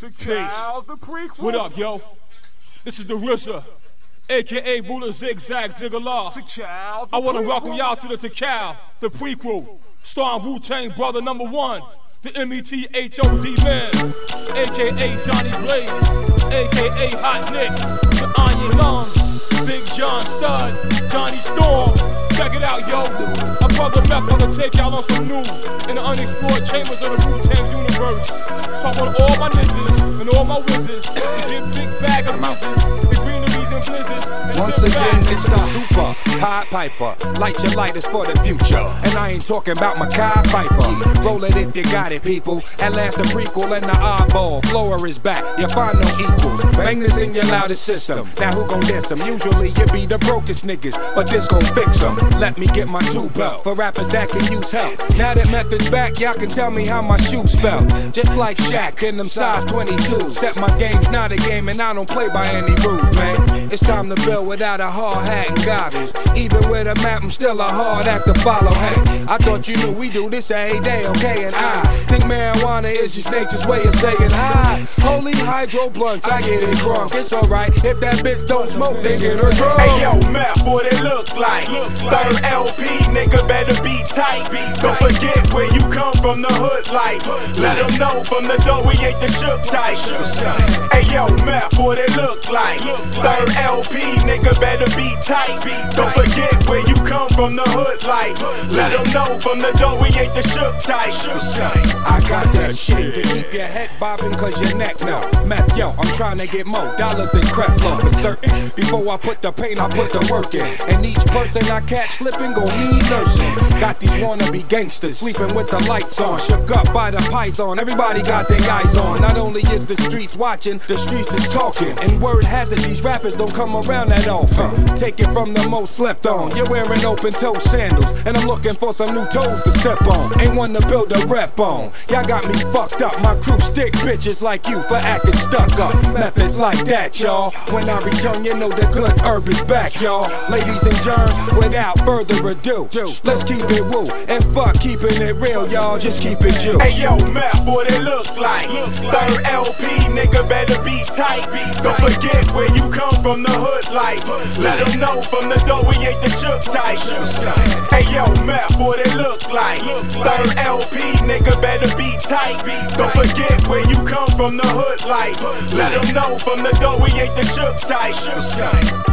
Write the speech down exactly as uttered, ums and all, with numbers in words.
Peace. What up, yo? This is the R Z A, aka Ruler Zigzag Ziggalar. I want to welcome y'all to the Tikal, the prequel, starring Wu-Tang Brother number one, the M E T H O D man, aka Johnny Blaze, aka Hot Nicks, the Iron Lungs, Big John Stud, Johnny Storm. Check it out, yo. My brother Meth wanna take y'all on some new in the unexplored chambers of the Wu-Tang universe. So I want all my nizzes and all my wizards to get big bag of business, the greeneries and blizzards. And once again, it's the super Pied Piper. Light your lighters for the future. And I ain't talking about Mackay Piper. Roll it if you got it, people. At last the prequel and the oddball. Floor is back, you find no equals. Bang this in your loudest system. Now who gon' diss them? Usually you be the brokest niggas, but this gon' fix them. Let me get my two belt for rappers that can use help. Now that Meth is back, y'all can tell me how my shoes felt. Just like Shaq in them size twenty-twos. Except my game's not a game and I don't play by any rules, man. It's time to build without a hard hat and goggles. Even with a map, I'm still a hard act to follow. Hey, I thought you knew we do this every day, okay? And I think marijuana is just nature's way of saying hi. Holy hydro blunts, I get it drunk. It's alright if that bitch don't smoke, they get her drunk. Hey yo, Meth, what it look like? Third L P, nigga better be tight. Don't forget where you come from, the hood life. Let them know from the door we ain't the shook type. Hey yo, Meth, what it look like? Third L P, nigga better be tight. Don't forget where you come from, the hood life. Let them know from the door we ain't the shook type. I got that shit to keep your head bobbing cause your neck know. Meth, yo, I'm trying to get more dollars than crap flow for certain. Before I put the pain, I put the work in. And each person I catch slipping gon' need nursing. Got these wannabe gangsters sleeping with the lights on. Shook up by the python, everybody got their eyes on. Not only is the streets watching, the streets is talking. And word has it, these rappers don't come around that often. Take it from the most slept on. You're wearing open toe sandals, and I'm looking for some new toes to step on. Ain't one to build a rep on. Y'all got me fucked up, my crew stick bitches like you for acting stuck up. Methods like that, y'all. When I return, you know the good herb is back, y'all. Ladies and germs, without further ado, let's keep it woo, and fuck keeping it real, y'all. Just keep it you. Hey yo, Meth, what it look like? Third L P, nigga better be tight. Don't forget where you come from, the hood life. Let them know from the door we ain't the shook type. Hey yo, Meth, what it look like? Third L P, nigga better be tight. Don't forget where you come from, the hood life. Let them know from the door we ain't the shook type.